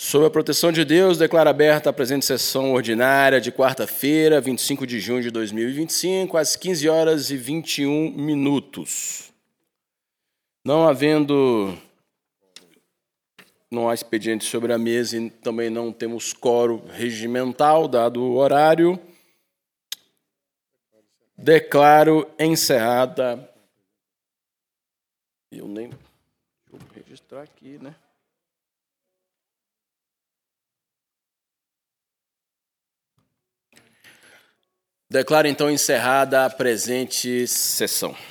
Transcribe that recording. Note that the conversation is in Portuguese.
Sob a proteção de Deus, declaro aberta a presente sessão ordinária de quarta-feira, 25 de junho de 2025, às 15 horas e 21 minutos. Não há expediente sobre a mesa e também não temos quórum regimental, dado o horário. Declaro encerrada. Deixa eu registrar aqui, né? Declaro, então, encerrada a presente sessão.